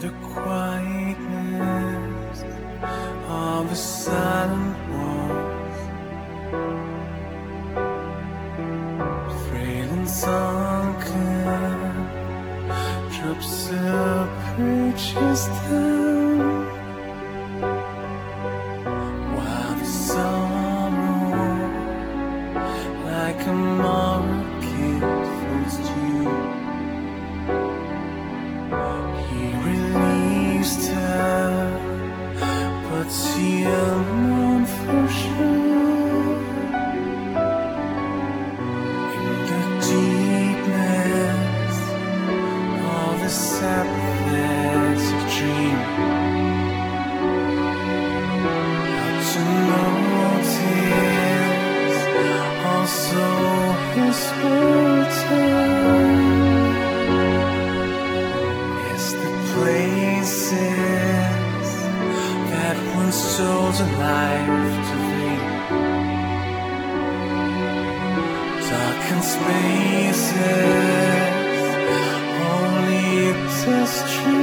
the quietness of the silent walls, frail and sunken, drops the bridges down, while the sorrow, like a market, flows to you. He released her, but she unknown for sure. In the deepness of the sadness of dream, how to notice also his return. Yes, the places that once told a life to fade, darkened spaces only to stream.